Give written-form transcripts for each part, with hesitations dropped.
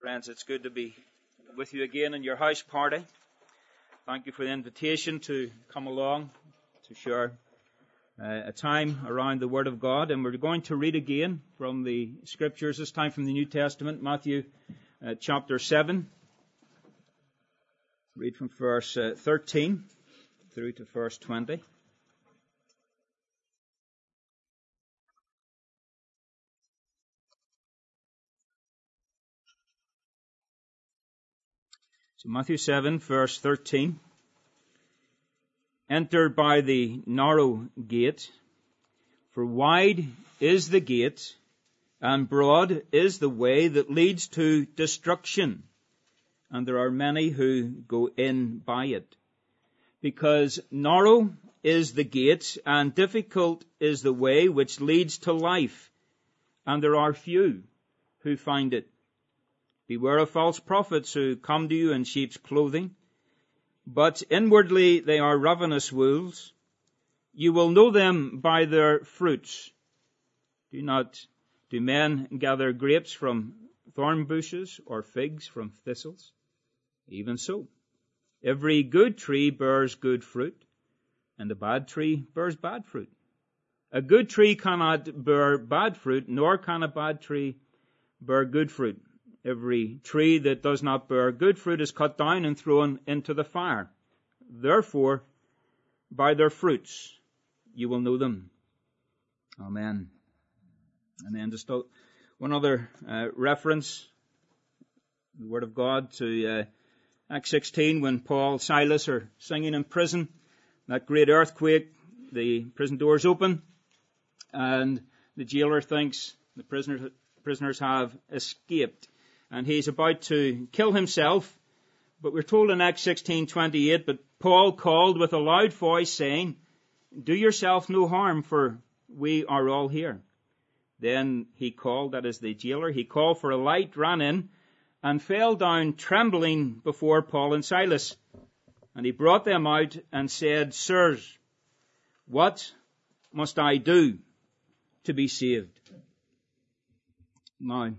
Friends, it's good to be with you again in your house party. Thank you for the invitation to come along to share a time around the Word of God. And we're going to read again from the Scriptures, this time from the New Testament, Matthew chapter 7. Read from verse 13 through to verse 20. So Matthew 7, verse 13. Enter by the narrow gate, for wide is the gate, and broad is the way that leads to destruction, and there are many who go in by it. Because narrow is the gate, and difficult is the way which leads to life, and there are few who find it. Beware of false prophets who come to you in sheep's clothing, but inwardly they are ravenous wolves. You will know them by their fruits. Do men gather grapes from thorn bushes or figs from thistles? Even so, every good tree bears good fruit, and a bad tree bears bad fruit. A good tree cannot bear bad fruit, nor can a bad tree bear good fruit. Every tree that does not bear good fruit is cut down and thrown into the fire. Therefore, by their fruits you will know them. Amen. And then just one other reference, the Word of God, to Acts 16, when Paul and Silas are singing in prison. That great earthquake, the prison doors open, and the jailer thinks the prisoners have escaped. And he's about to kill himself. But we're told in Acts 16:28, but Paul called with a loud voice, saying, do yourself no harm, for we are all here. Then he called, that is the jailer, he called for a light, ran in, and fell down trembling before Paul and Silas. And he brought them out and said, sirs, what must I do to be saved? Now,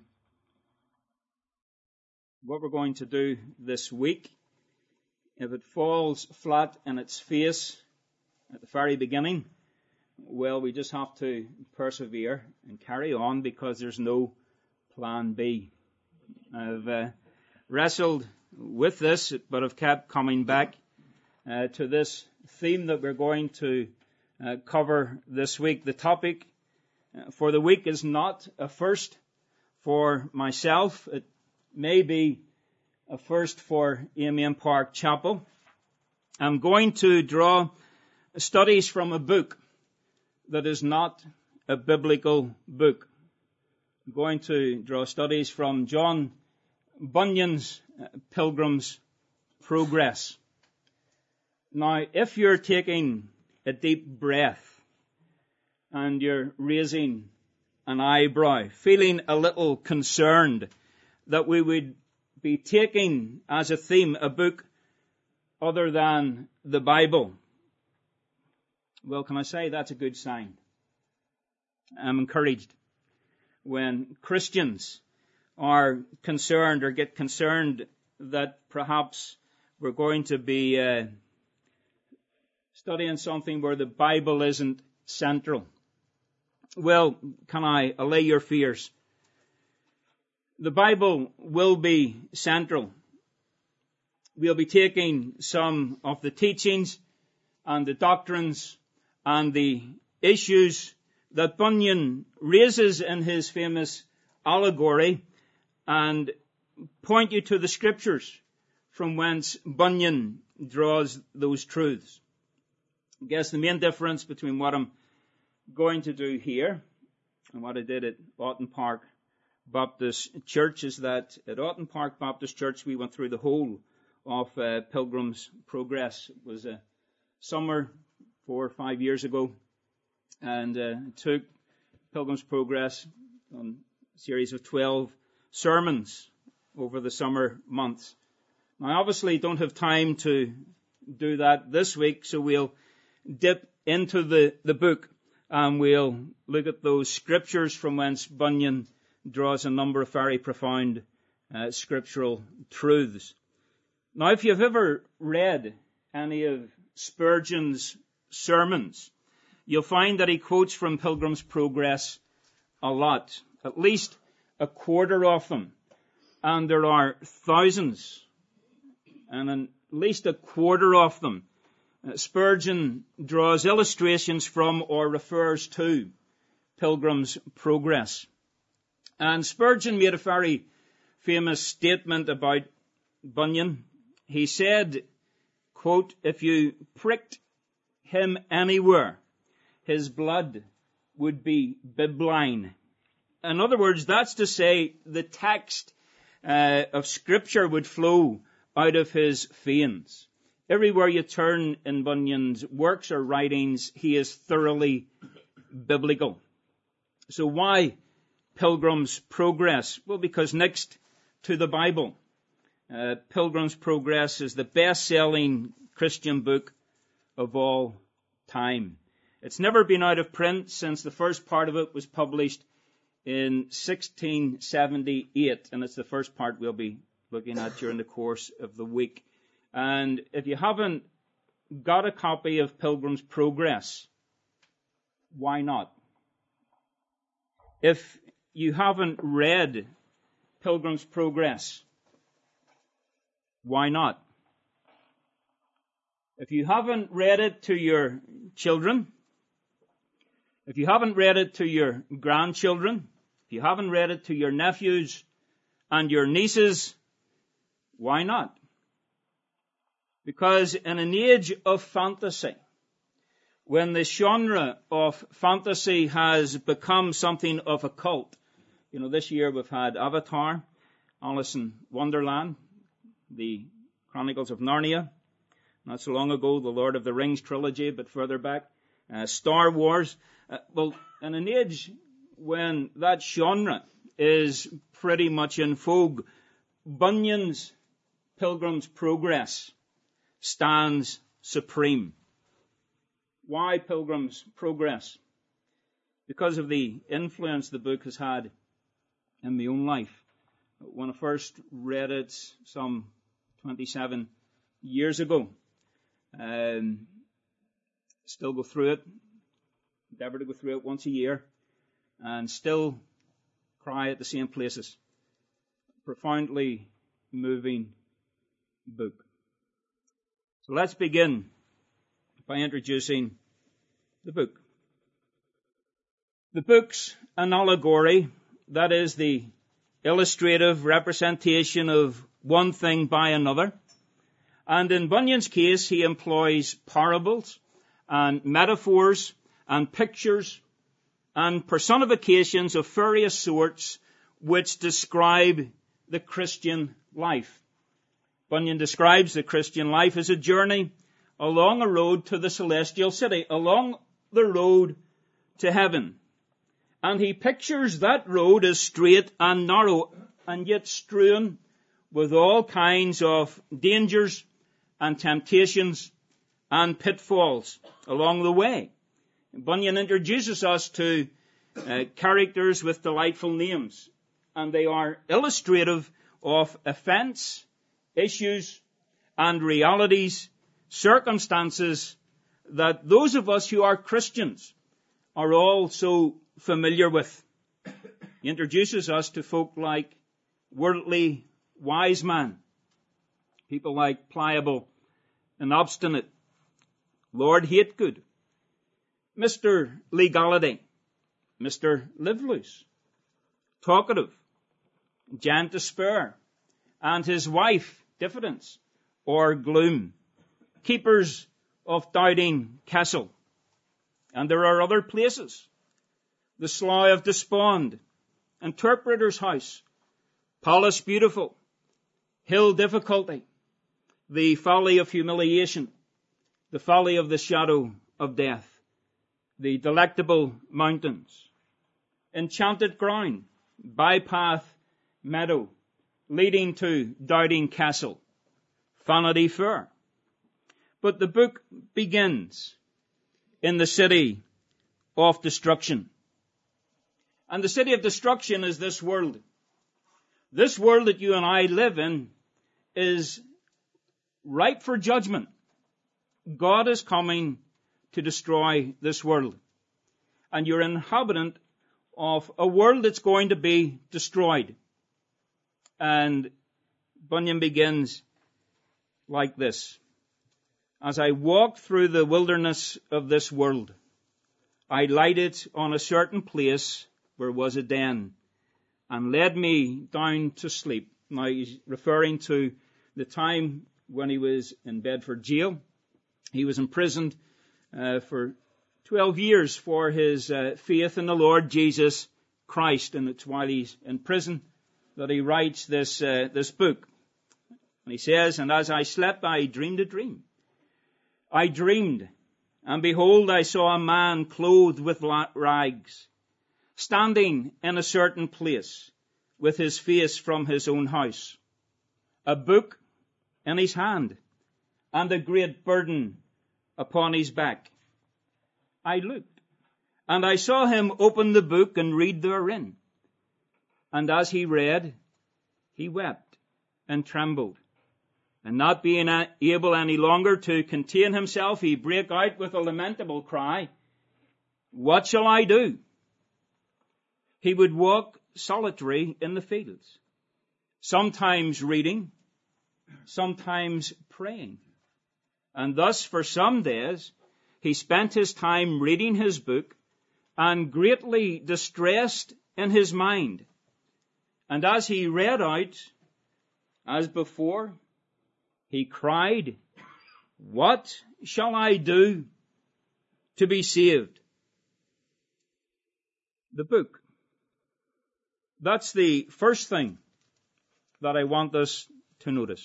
what we're going to do this week, if it falls flat in its face at the very beginning, well, we just have to persevere and carry on because there's no plan B. I've wrestled with this, but I've kept coming back to this theme that we're going to cover this week. The topic for the week is not a first for myself. It may be a first for Amen Park Chapel. I'm going to draw studies from a book that is not a biblical book. I'm going to draw studies from John Bunyan's Pilgrim's Progress. Now, if you're taking a deep breath and you're raising an eyebrow, feeling a little concerned that we would be taking as a theme a book other than the Bible, well, can I say that's a good sign? I'm encouraged when Christians are concerned or get concerned that perhaps we're going to be studying something where the Bible isn't central. Well, can I allay your fears? The Bible will be central. We'll be taking some of the teachings and the doctrines and the issues that Bunyan raises in his famous allegory and point you to the Scriptures from whence Bunyan draws those truths. I guess the main difference between what I'm going to do here and what I did at Otten Park Baptist Church is that at Otten Park Baptist Church we went through the whole of Pilgrim's Progress. It was a summer 4 or 5 years ago, and took Pilgrim's Progress on a series of 12 sermons over the summer months. Now, I obviously don't have time to do that this week, so we'll dip into the book and we'll look at those scriptures from whence Bunyan draws a number of very profound scriptural truths. Now, if you've ever read any of Spurgeon's sermons, you'll find that he quotes from Pilgrim's Progress a lot, at least a quarter of them. And there are thousands, and at least a quarter of them, Spurgeon draws illustrations from or refers to Pilgrim's Progress. And Spurgeon made a very famous statement about Bunyan. He said, quote, "If you pricked him anywhere, his blood would be bibline." In other words, that's to say the text of Scripture would flow out of his veins. Everywhere you turn in Bunyan's works or writings, he is thoroughly biblical. So why Pilgrim's Progress? Well, because next to the Bible, Pilgrim's Progress is the best-selling Christian book of all time. It's never been out of print since the first part of it was published in 1678, and it's the first part we'll be looking at during the course of the week. And if you haven't got a copy of Pilgrim's Progress, why not? If you haven't read Pilgrim's Progress, why not? If you haven't read it to your children, if you haven't read it to your grandchildren, if you haven't read it to your nephews and your nieces, why not? Because in an age of fantasy, when the genre of fantasy has become something of a cult, this year we've had Avatar, Alice in Wonderland, the Chronicles of Narnia, not so long ago, the Lord of the Rings trilogy, but further back, Star Wars. Well, in an age when that genre is pretty much in vogue, Bunyan's Pilgrim's Progress stands supreme. Why Pilgrim's Progress? Because of the influence the book has had in my own life. When I first read it some 27 years ago, still go through it, endeavor to go through it once a year, and still cry at the same places. Profoundly moving book. So let's begin by introducing the book. The book's an allegory, that is the illustrative representation of one thing by another. And in Bunyan's case, he employs parables and metaphors and pictures and personifications of various sorts which describe the Christian life. Bunyan describes the Christian life as a journey along a road to the celestial city, along the road to heaven. And he pictures that road as straight and narrow, and yet strewn with all kinds of dangers and temptations and pitfalls along the way. Bunyan introduces us to characters with delightful names, and they are illustrative of offense, issues, and realities, circumstances that those of us who are Christians are all so familiar with. He introduces us to folk like worldly wise man, people like pliable and obstinate, Lord Hategood, Mr. Legality, Mr. Live Loose, talkative, Giant Despair, and his wife, Diffidence, or Gloom, keepers of Doubting Castle. And there are other places, the Slough of Despond, Interpreter's House, Palace Beautiful, Hill Difficulty, the Folly of Humiliation, the Folly of the Shadow of Death, the Delectable Mountains, Enchanted Ground, Bypath Meadow, leading to Doubting Castle, Vanity Fair. But the book begins in the city of destruction. And the city of destruction is this world. This world that you and I live in is ripe for judgment. God is coming to destroy this world. And you're an inhabitant of a world that's going to be destroyed. And Bunyan begins like this. As I walked through the wilderness of this world, I lighted on a certain place where was a den, and led me down to sleep. Now he's referring to the time when he was in Bedford jail. He was imprisoned for 12 years for his faith in the Lord Jesus Christ, and it's while he's in prison that he writes this book. And he says, and as I slept, I dreamed a dream. I dreamed, and behold, I saw a man clothed with rags, standing in a certain place, with his face from his own house, a book in his hand, and a great burden upon his back. I looked, and I saw him open the book and read therein. And as he read, he wept and trembled. And not being able any longer to contain himself, he brake out with a lamentable cry, what shall I do? He would walk solitary in the fields, sometimes reading, sometimes praying. And thus for some days he spent his time reading his book and greatly distressed in his mind. And as he read out, as before, he cried, what shall I do to be saved? The book. That's the first thing that I want us to notice.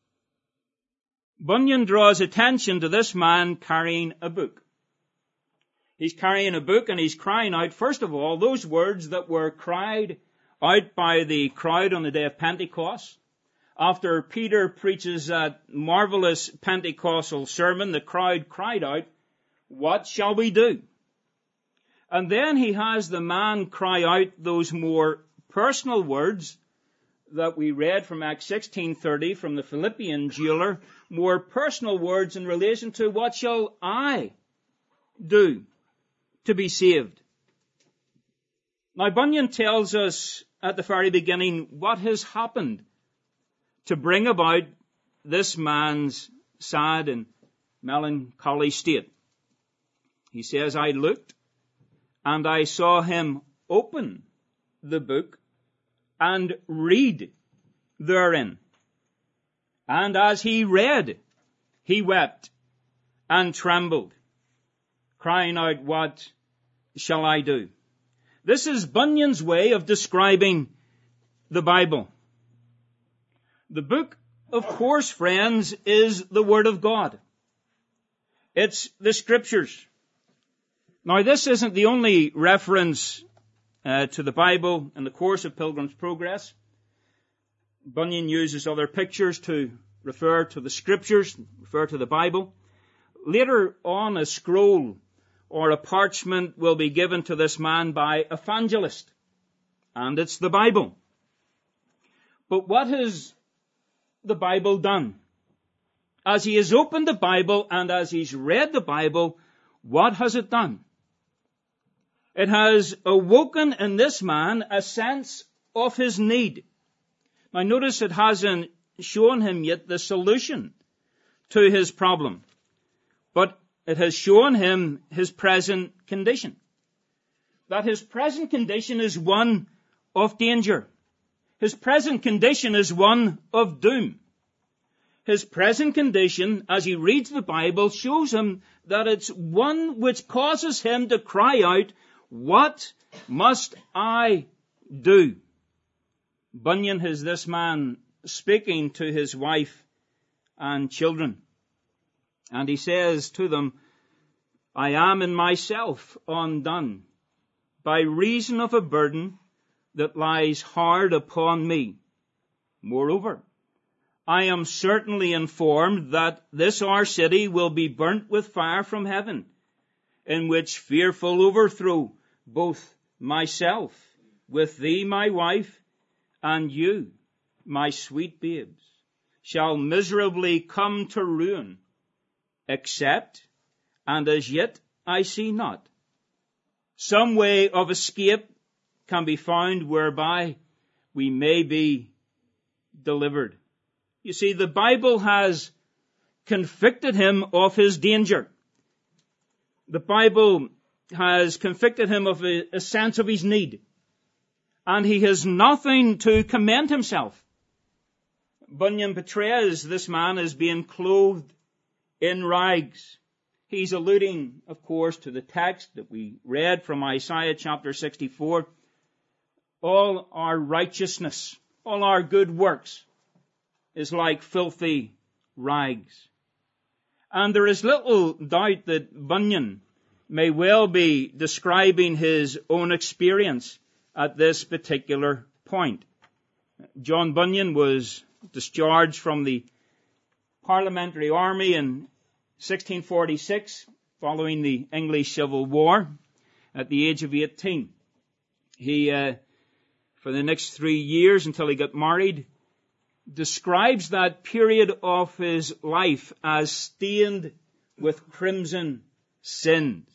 Bunyan draws attention to this man carrying a book. He's carrying a book and he's crying out, first of all, those words that were cried out by the crowd on the day of Pentecost. After Peter preaches that marvelous Pentecostal sermon, the crowd cried out, what shall we do? And then he has the man cry out those more personal words that we read from Acts 16:30 from the Philippian jailer, more personal words in relation to what shall I do to be saved? Now Bunyan tells us at the very beginning what has happened to bring about this man's sad and melancholy state. He says, I looked and I saw him open the book and read therein. And as he read, he wept and trembled, crying out, what shall I do? This is Bunyan's way of describing the Bible. The book, of course, friends, is the Word of God. It's the Scriptures. Now, this isn't the only reference to the Bible in the course of Pilgrim's Progress. Bunyan uses other pictures to refer to the Scriptures, refer to the Bible. Later on, a scroll or a parchment will be given to this man by evangelist, and it's the Bible. But what has the Bible done? As he has opened the Bible and as he's read the Bible, what has it done? It has awoken in this man a sense of his need. Now notice it hasn't shown him yet the solution to his problem, but it has shown him his present condition. That his present condition is one of danger. His present condition is one of doom. His present condition, as he reads the Bible, shows him that it's one which causes him to cry out, what must I do? Bunyan has this man speaking to his wife and children. And he says to them, I am in myself undone by reason of a burden that lies hard upon me. Moreover, I am certainly informed that this our city will be burnt with fire from heaven, in which fearful overthrow both myself with thee, my wife, and you, my sweet babes, shall miserably come to ruin, except, and as yet I see not, some way of escape can be found whereby we may be delivered. You see, the Bible has convicted him of his danger. The Bible has convicted him of a sense of his need. And he has nothing to commend himself. Bunyan portrays this man as being clothed in rags. He's alluding, of course, to the text that we read from Isaiah chapter 64. All our righteousness, all our good works is like filthy rags. And there is little doubt that Bunyan may well be describing his own experience at this particular point. John Bunyan was discharged from the Parliamentary Army in 1646, following the English Civil War, at the age of 18. He, for the next 3 years until he got married, describes that period of his life as stained with crimson sins.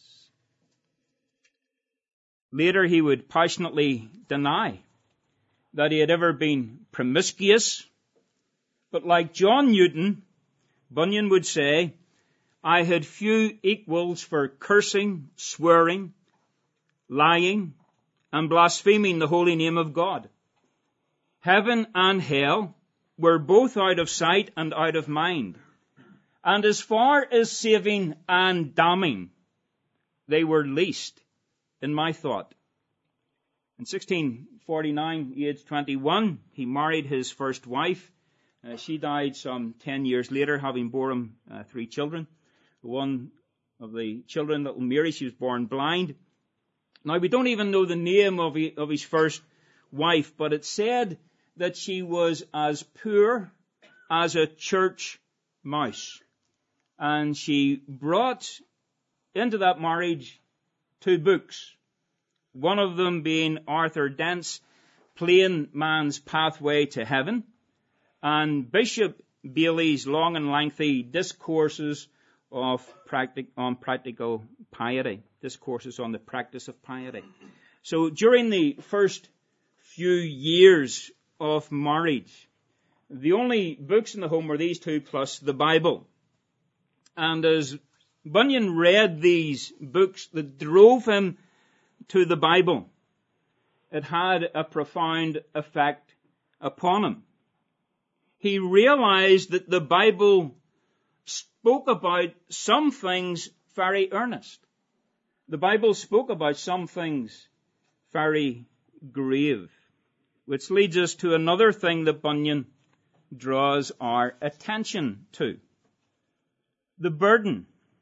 Later he would passionately deny that he had ever been promiscuous, but like John Newton, Bunyan would say, I had few equals for cursing, swearing, lying, and blaspheming the holy name of God. Heaven and hell were both out of sight and out of mind. And as far as saving and damning, they were least in my thought. In 1649, age 21, he married his first wife. She died some 10 years later, having bore him 3 children. One of the children, little Mary, she was born blind. Now, we don't even know the name of his first wife, but it said that she was as poor as a church mouse. And she brought into that marriage 2 books. One of them being Arthur Dent's Plain Man's Pathway to Heaven, and Bishop Bailey's long and lengthy Discourses on Practical Piety. Discourses on the Practice of Piety. So during the first few years of marriage, the only books in the home were these 2 plus the Bible. And as Bunyan read these books that drove him to the Bible, it had a profound effect upon him. He realized that the Bible spoke about some things very earnest. The Bible spoke about some things very grave, which leads us to another thing that Bunyan draws our attention to. The burden.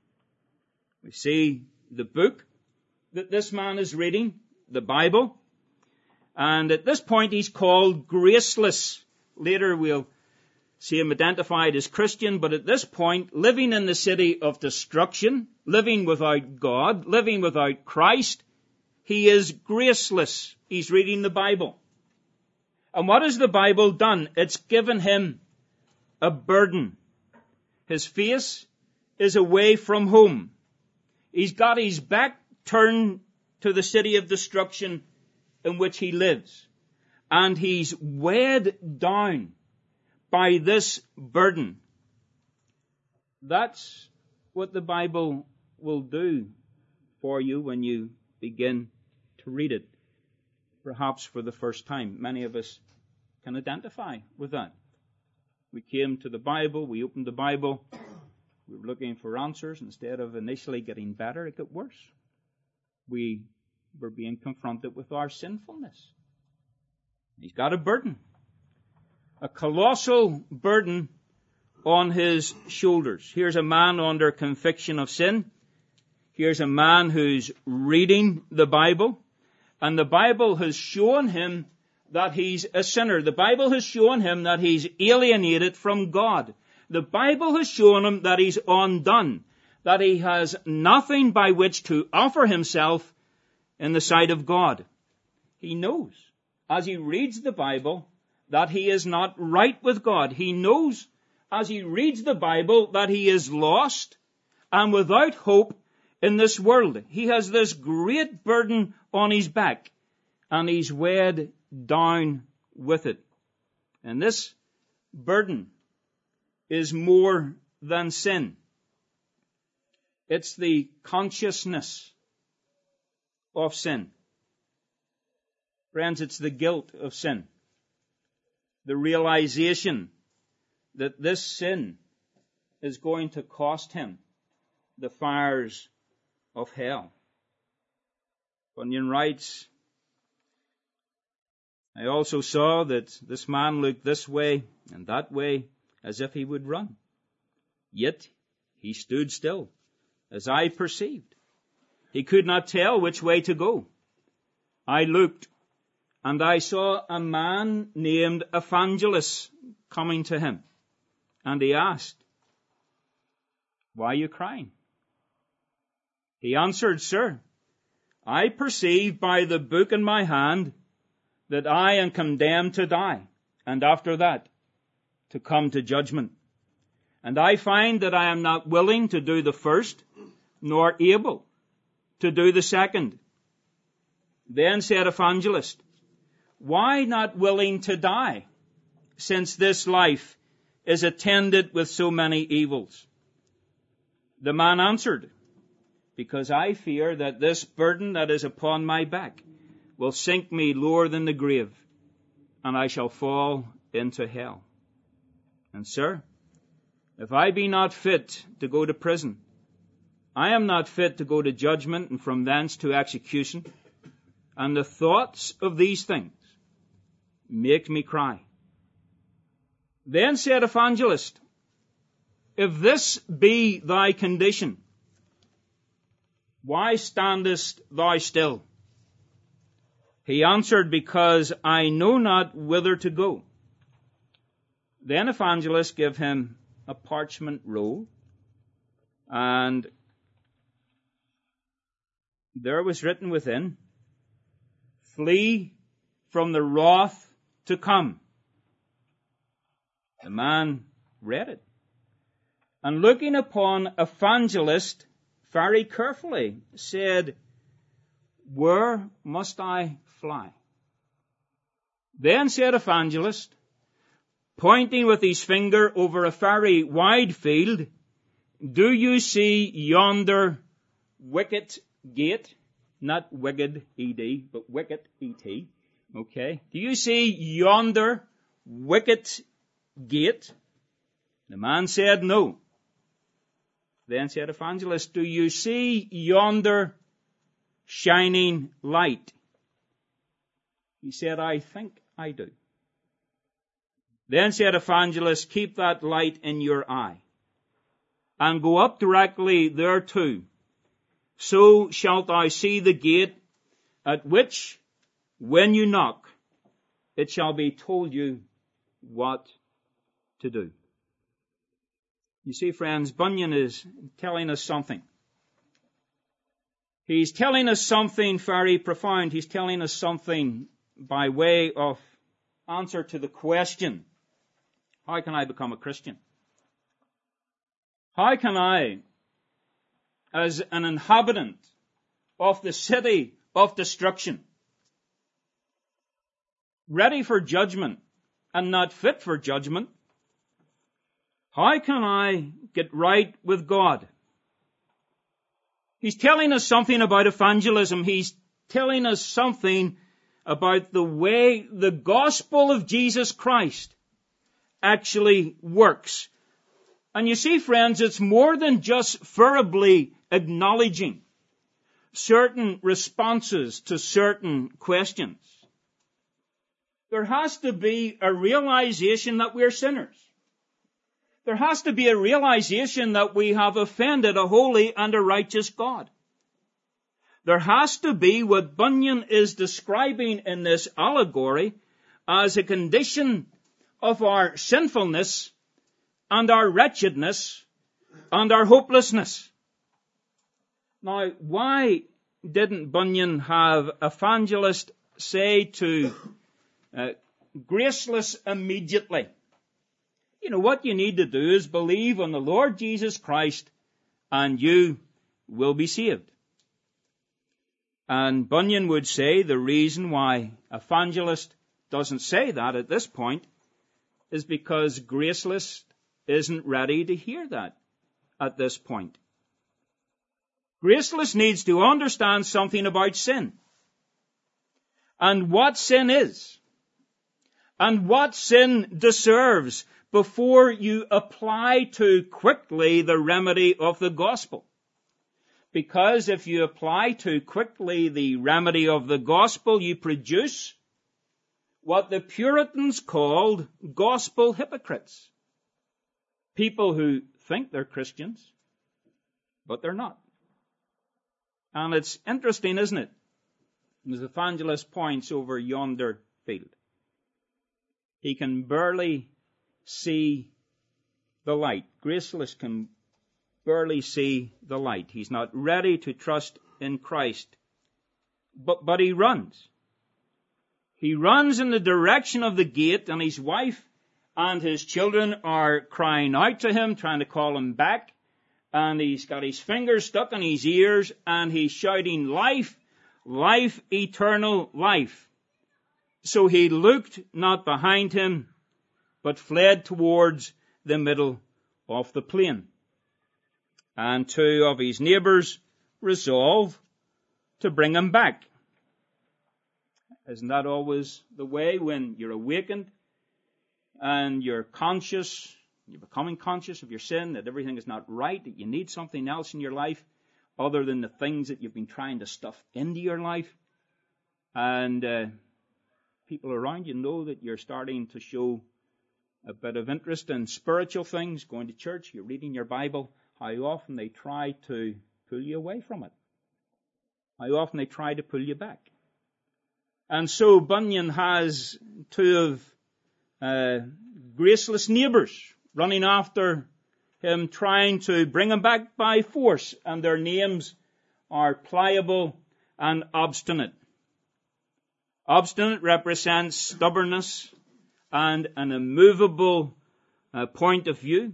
We see the book that this man is reading, the Bible, and at this point he's called graceless. Later we'll see him identified as Christian, but at this point, living in the city of destruction, living without God, living without Christ, he is graceless. He's reading the Bible. And what has the Bible done? It's given him a burden. His face is away from home. He's got his back turned to the city of destruction in which he lives. And he's weighed down by this burden. That's what the Bible will do for you when you begin to read it, perhaps for the first time. Many of us can identify with that. We came to the Bible, we opened the Bible, we were looking for answers. Instead of initially getting better, it got worse. We were being confronted with our sinfulness. He's got a burden. A colossal burden on his shoulders. Here's a man under conviction of sin. Here's a man who's reading the Bible. And the Bible has shown him that he's a sinner. The Bible has shown him that he's alienated from God. The Bible has shown him that he's undone, that he has nothing by which to offer himself in the sight of God. He knows, as he reads the Bible, that he is not right with God. He knows as he reads the Bible that he is lost and without hope in this world. He has this great burden on his back and he's weighed down with it. And this burden is more than sin. It's the consciousness of sin. Friends, it's the guilt of sin. The realization that this sin is going to cost him the fires of hell. Bunyan writes, I also saw that this man looked this way and that way as if he would run. Yet he stood still, as I perceived. He could not tell which way to go. I looked, and I saw a man named Evangelist coming to him. And he asked, why are you crying? He answered, Sir, I perceive by the book in my hand that I am condemned to die, and after that, to come to judgment. And I find that I am not willing to do the first, nor able to do the second. Then said Evangelist, why not willing to die, since this life is attended with so many evils? The man answered, because I fear that this burden that is upon my back will sink me lower than the grave, and I shall fall into hell. And sir, if I be not fit to go to prison, I am not fit to go to judgment and from thence to execution. And the thoughts of these things make me cry. Then said Evangelist, if this be thy condition, why standest thou still? He answered, because I know not whither to go. Then Evangelist gave him a parchment roll, and there was written within, flee from the wrath to come. The man read it, and looking upon Evangelist very carefully, said, where must I fly? Then said Evangelist, pointing with his finger over a very wide field, do you see yonder wicket gate? Not wicked, E-D, but wicket, E-T. Okay. Do you see yonder wicket gate? The man said no. Then said Evangelist, do you see yonder shining light? He said, I think I do. Then said Evangelist, keep that light in your eye, and go up directly thereto. So shalt thou see the gate, at which, when you knock, it shall be told you what to do. You see, friends, Bunyan is telling us something. He's telling us something very profound. He's telling us something by way of answer to the question, how can I become a Christian? How can I, as an inhabitant of the city of destruction, ready for judgment and not fit for judgment, how can I get right with God? He's telling us something about evangelism. He's telling us something about the way the gospel of Jesus Christ actually works. And you see, friends, it's more than just verbally acknowledging certain responses to certain questions. There has to be a realization that we're sinners. There has to be a realization that we have offended a holy and a righteous God. There has to be what Bunyan is describing in this allegory as a condition of our sinfulness and our wretchedness and our hopelessness. Now, why didn't Bunyan have Evangelist say to graceless immediately. You know, what you need to do is believe on the Lord Jesus Christ and you will be saved. And Bunyan would say the reason why Evangelist doesn't say that at this point is because Graceless isn't ready to hear that at this point. Graceless needs to understand something about sin and what sin is and what sin deserves before you apply too quickly the remedy of the gospel. Because if you apply too quickly the remedy of the gospel, you produce what the Puritans called gospel hypocrites. People who think they're Christians, but they're not. And it's interesting, isn't it? As the evangelist points over yonder field, he can barely see the light. Graceless can barely see the light. He's not ready to trust in Christ. But he runs. He runs in the direction of the gate, and his wife and his children are crying out to him, trying to call him back. And he's got his fingers stuck in his ears, and he's shouting, "Life, life, eternal life." So he looked not behind him, but fled towards the middle of the plain. And two of his neighbors resolve to bring him back. Isn't that always the way when you're awakened and you're conscious, you're becoming conscious of your sin, that everything is not right, that you need something else in your life other than the things that you've been trying to stuff into your life? And people around you know that you're starting to show a bit of interest in spiritual things, going to church, you're reading your Bible. How often they try to pull you away from it. How often they try to pull you back. And so Bunyan has two of graceless neighbors running after him, trying to bring him back by force. And their names are Pliable and Obstinate. Obstinate represents stubbornness and an immovable point of view.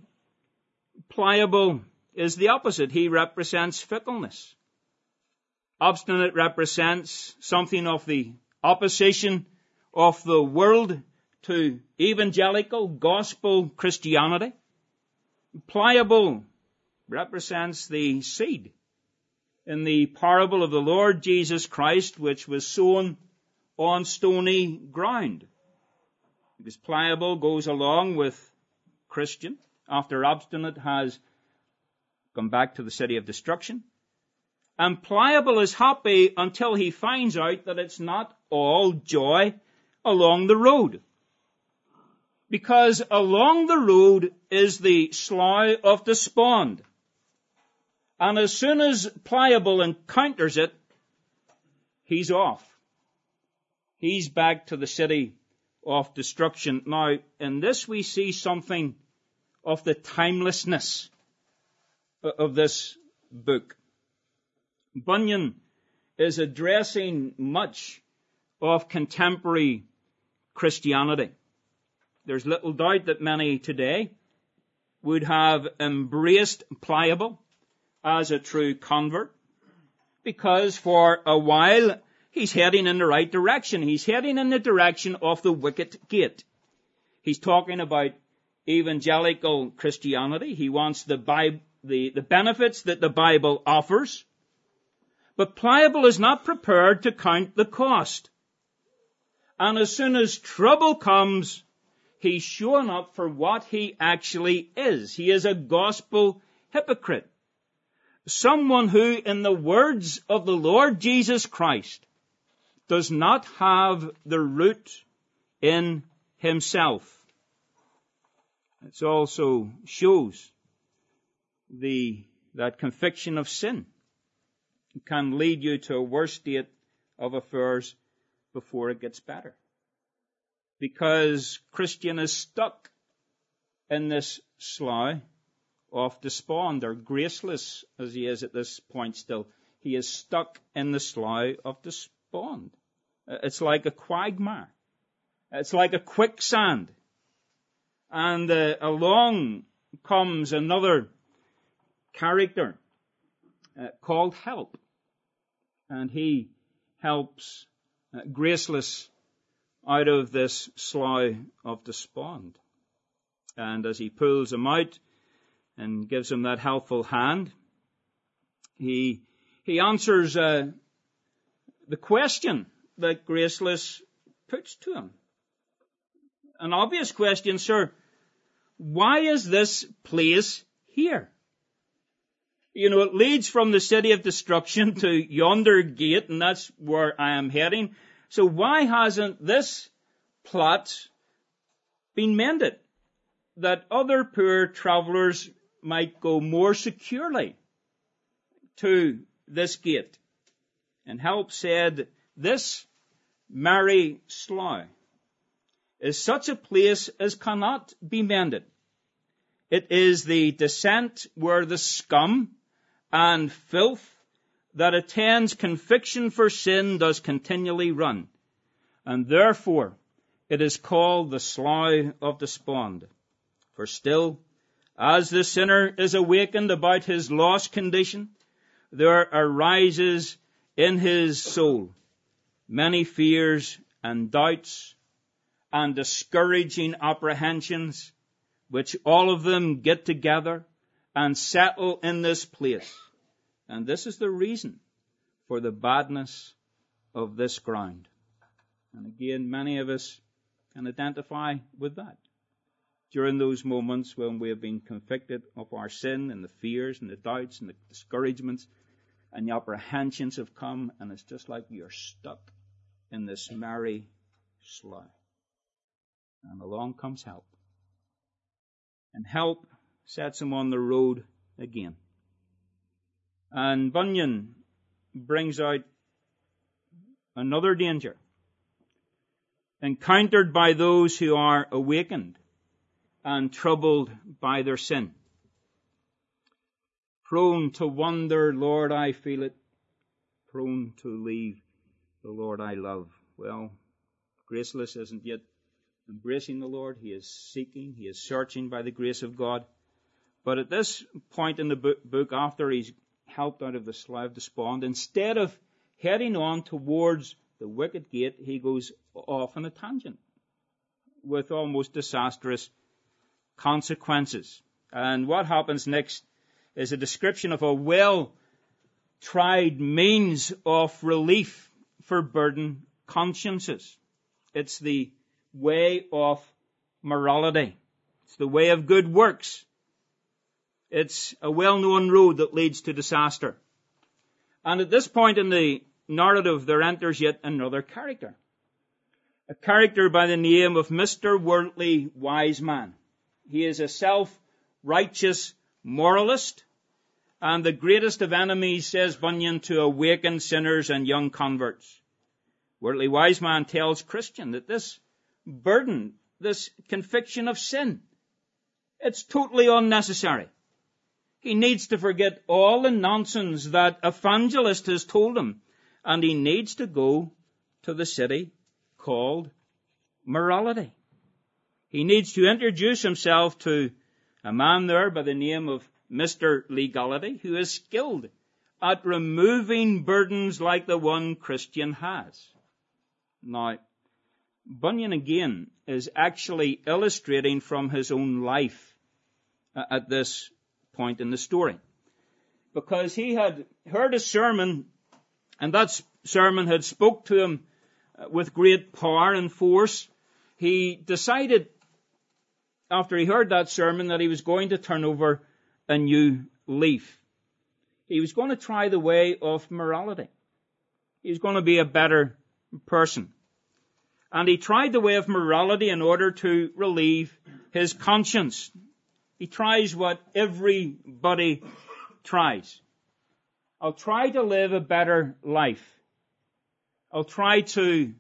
Pliable is the opposite. He represents fickleness. Obstinate represents something of the opposition of the world to evangelical gospel Christianity. Pliable represents the seed in the parable of the Lord Jesus Christ, which was sown on stony ground. Because pliable goes along with Christian after Obstinate has come back to the city of destruction. And Pliable is happy until he finds out that it's not all joy along the road. Because along the road is the slough of despond. And as soon as Pliable encounters it, he's off. He's back to the city of destruction. Now, in this we see something of the timelessness of this book. Bunyan is addressing much of contemporary Christianity. There's little doubt that many today would have embraced Pliable as a true convert, because for a while he's heading in the right direction. He's heading in the direction of the wicket gate. He's talking about evangelical Christianity. He wants the benefits that the Bible offers. But Pliable is not prepared to count the cost. And as soon as trouble comes, he's showing up for what he actually is. He is a gospel hypocrite. Someone who, in the words of the Lord Jesus Christ, does not have the root in himself. It also shows that conviction of sin can lead you to a worse state of affairs before it gets better. Because Christian is stuck in this slough of despond, or graceless as he is at this point still. He is stuck in the slough of despond. It's like a quagmire. It's like a quicksand. And along comes another character called Help. And he helps Graceless out of this slough of despond. And as he pulls him out and gives him that helpful hand, he answers the question that Graceless puts to him. An obvious question, sir. Why is this place here? You know, it leads from the city of destruction to yonder gate, and that's where I am heading. So why hasn't this plot been mended, that other poor travelers might go more securely to this gate? And Help said, this merry slough is such a place as cannot be mended. It is the descent where the scum and filth that attends conviction for sin does continually run, and therefore it is called the slough of despond. For still, as the sinner is awakened about his lost condition, there arises in his soul many fears and doubts and discouraging apprehensions, which all of them get together and settle in this place. And this is the reason for the badness of this ground. And again, many of us can identify with that. During those moments when we have been convicted of our sin, and the fears and the doubts and the discouragements and the apprehensions have come, and it's just like you're stuck in this merry slough. And along comes Help. And Help sets him on the road again. And Bunyan brings out another danger encountered by those who are awakened and troubled by their sin. Prone to wander, Lord, I feel it. Prone to leave the Lord I love. Well, Graceless isn't yet embracing the Lord. He is seeking, he is searching by the grace of God. But at this point in the book, after he's helped out of the slough of despond, instead of heading on towards the wicket gate, he goes off on a tangent with almost disastrous consequences. And what happens next is a description of a well-tried means of relief for burdened consciences. It's the way of morality. It's the way of good works. It's a well-known road that leads to disaster. And at this point in the narrative, there enters yet another character. A character by the name of Mr. Worldly Wise Man. He is a self-righteous moralist, and the greatest of enemies, says Bunyan, to awakened sinners and young converts. Worldly Wise Man tells Christian that this burden, this conviction of sin, it's totally unnecessary. He needs to forget all the nonsense that evangelist has told him, and he needs to go to the city called morality. He needs to introduce himself to a man there by the name of Mr. Legality, who is skilled at removing burdens like the one Christian has. Now, Bunyan again is actually illustrating from his own life at this point in the story, because he had heard a sermon, and that sermon had spoke to him with great power and force. He decided, after he heard that sermon, that he was going to turn over a new leaf. He was going to try the way of morality. He was going to be a better person. And he tried the way of morality in order to relieve his conscience. He tries what everybody tries. I'll try to live a better life. I'll try to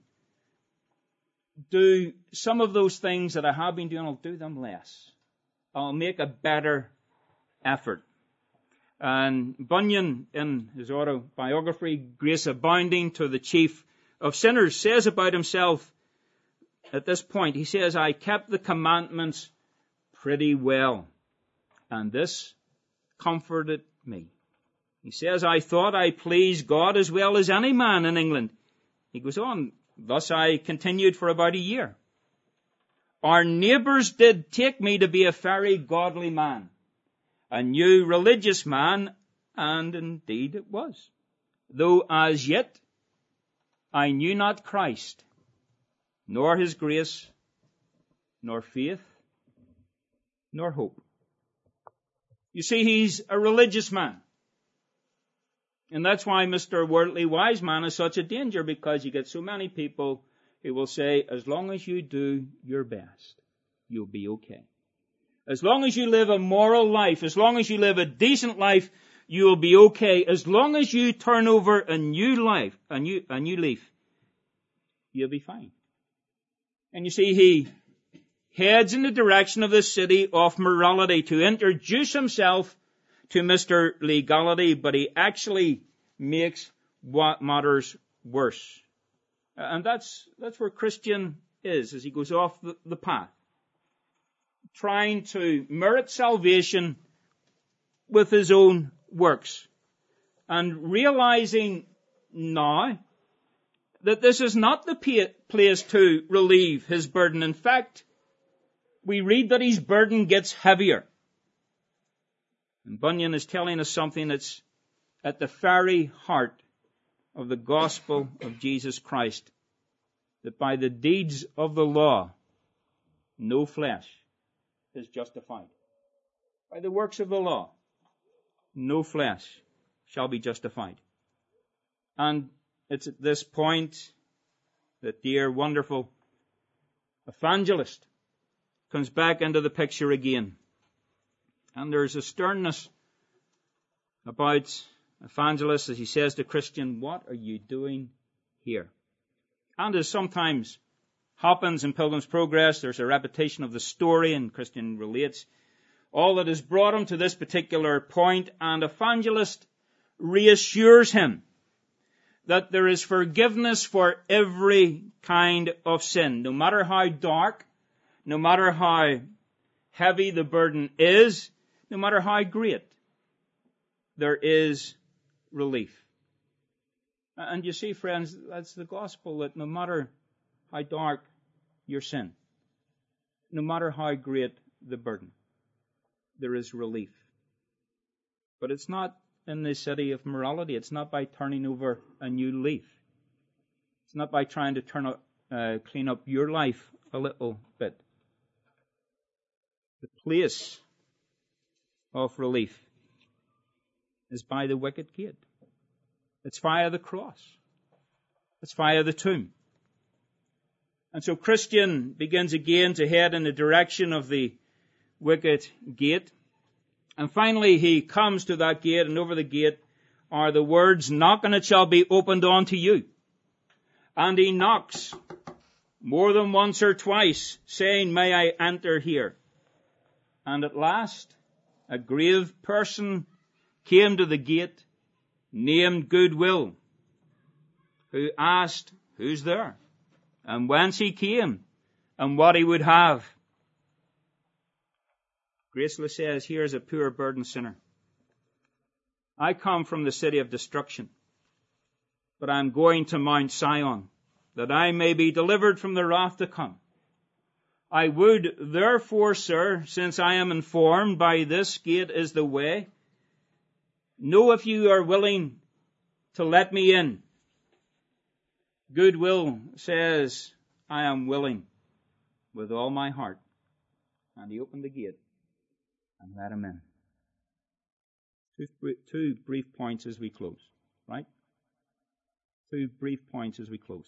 do some of those things that I have been doing. I'll do them less. I'll make a better effort. And Bunyan, in his autobiography, Grace Abounding to the Chief of Sinners, says about himself at this point, he says, I kept the commandments pretty well, and this comforted me. He says, I thought I pleased God as well as any man in England. He goes on, thus I continued for about a year. Our neighbours did take me to be a very godly man, a new religious man, and indeed it was. Though as yet I knew not Christ, nor his grace, nor faith, nor hope. You see, he's a religious man. And that's why Mr. Worldly Wise Man is such a danger, because you get so many people who will say, as long as you do your best, you'll be okay. As long as you live a moral life, as long as you live a decent life, you'll be okay. As long as you turn over a new life, a new leaf, you'll be fine. And you see, he heads in the direction of the city of morality to introduce himself to Mr. Legality, but he actually makes what matters worse. And that's where Christian is as he goes off the path, trying to merit salvation with his own works, and realizing now that this is not the place to relieve his burden. In fact, we read that his burden gets heavier. And Bunyan is telling us something that's at the very heart of the gospel of Jesus Christ, that by the deeds of the law, no flesh is justified. By the works of the law, no flesh shall be justified. And it's at this point that dear, wonderful evangelist comes back into the picture again. And there's a sternness about evangelist as he says to Christian, what are you doing here? And as sometimes happens in Pilgrim's Progress, there's a repetition of the story, and Christian relates all that has brought him to this particular point, and evangelist reassures him that there is forgiveness for every kind of sin, no matter how dark, no matter how heavy the burden is, no matter how great, there is relief. And you see, friends, that's the gospel, that no matter how dark your sin, no matter how great the burden, there is relief. But it's not in the city of morality. It's not by turning over a new leaf. It's not by trying to clean up your life a little bit. The place of relief is by the wicket gate. It's via the cross. It's via the tomb. And so Christian begins again to head in the direction of the wicket gate. And finally he comes to that gate, and over the gate are the words, knock and it shall be opened unto you. And he knocks more than once or twice, saying, may I enter here? And at last, a grave person came to the gate, named Goodwill, who asked, who's there? And whence he came, and what he would have. Graceless says, here's a poor burdened sinner. I come from the city of destruction, but I'm going to Mount Sion, that I may be delivered from the wrath to come. I would, therefore, sir, since I am informed by this gate is the way, know if you are willing to let me in. Goodwill says, I am willing with all my heart. And he opened the gate and let him in. Two brief points as we close, right? 2 brief points as we close.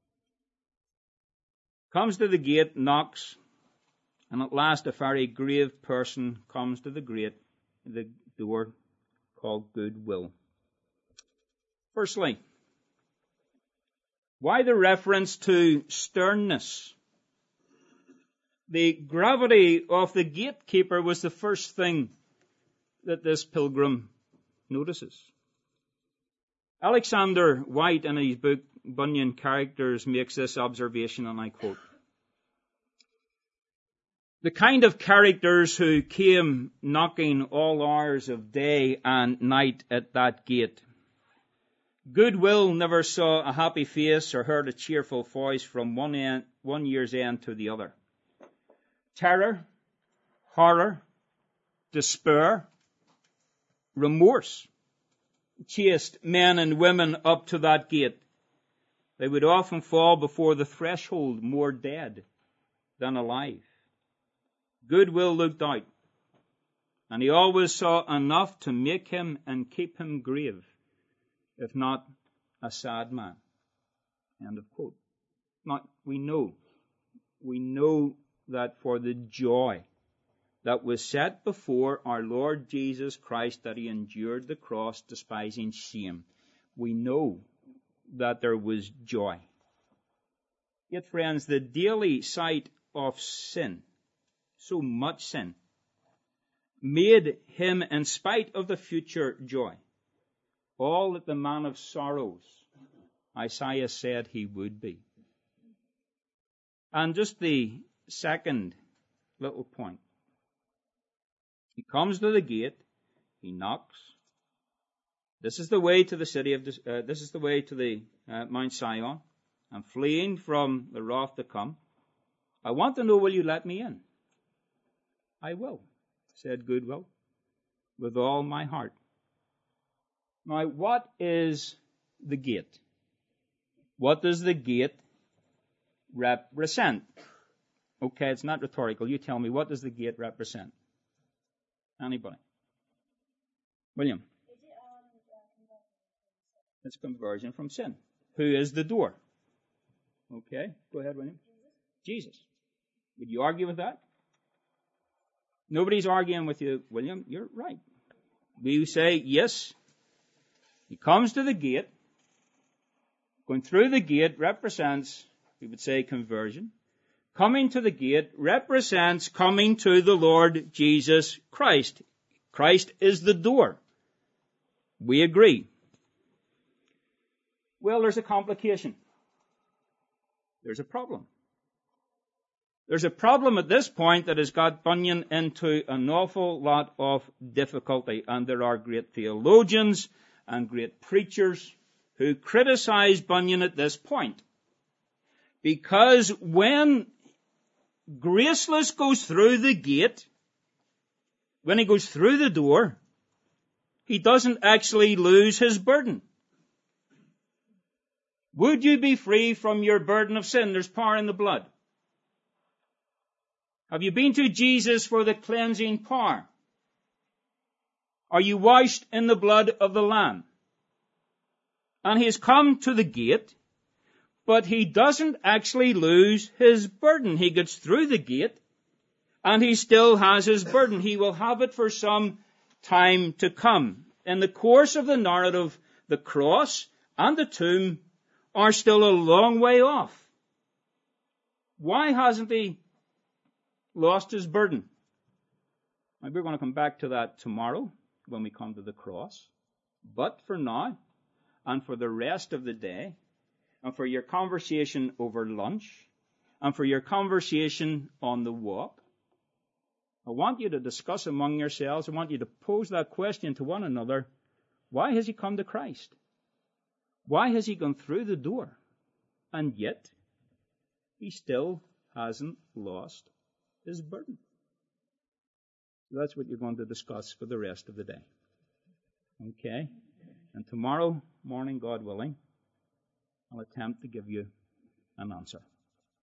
Comes to the gate, knocks, and at last a very grave person comes to the door called Goodwill. Firstly, why the reference to sternness? The gravity of the gatekeeper was the first thing that this pilgrim notices. Alexander White, in his book Bunyan Characters, makes this observation, and I quote, The kind of characters who came knocking all hours of day and night at that gate. Goodwill never saw a happy face or heard a cheerful voice from one year's end to the other. Terror, horror, despair, remorse chased men and women up to that gate. They would often fall before the threshold more dead than alive. Goodwill looked out, and he always saw enough to make him and keep him grave, if not a sad man. End of quote. Now, we know that for the joy that was set before our Lord Jesus Christ, that he endured the cross, despising shame. We know that there was joy. Yet, friends, the daily sight of sin, so much sin, made him, in spite of the future joy, all that the man of sorrows, Isaiah said he would be. And just the second little point. He comes to the gate, he knocks. This is the way to the city of, this is the way to the Mount Sion. I'm fleeing from the wrath to come. I want to know, will you let me in? I will, said Goodwill, with all my heart. Now, what is the gate? What does the gate represent? Okay, it's not rhetorical. You tell me, what does the gate represent? Anybody? William? It's conversion from sin. Who is the door? Okay, go ahead, William. Jesus. Would you argue with that? Nobody's arguing with you, William. You're right. We say, yes, he comes to the gate. Going through the gate represents, we would say, conversion. Coming to the gate represents coming to the Lord Jesus Christ. Christ is the door. We agree. Well, there's a complication. There's a problem. There's a problem at this point that has got Bunyan into an awful lot of difficulty. And there are great theologians and great preachers who criticize Bunyan at this point. Because when Graceless goes through the gate, when he goes through the door, he doesn't actually lose his burden. Would you be free from your burden of sin? There's power in the blood. Have you been to Jesus for the cleansing power? Are you washed in the blood of the Lamb? And he has come to the gate, but he doesn't actually lose his burden. He gets through the gate, and he still has his burden. He will have it for some time to come. In the course of the narrative, the cross and the tomb are still a long way off. Why hasn't he lost his burden? Maybe we're going to come back to that tomorrow when we come to the cross. But for now, and for the rest of the day, and for your conversation over lunch, and for your conversation on the walk, I want you to discuss among yourselves. I want you to pose that question to one another. Why has he come to Christ? Why has he gone through the door? And yet, he still hasn't lost his burden. So that's what you're going to discuss for the rest of the day. Okay? And tomorrow morning, God willing, I'll attempt to give you an answer.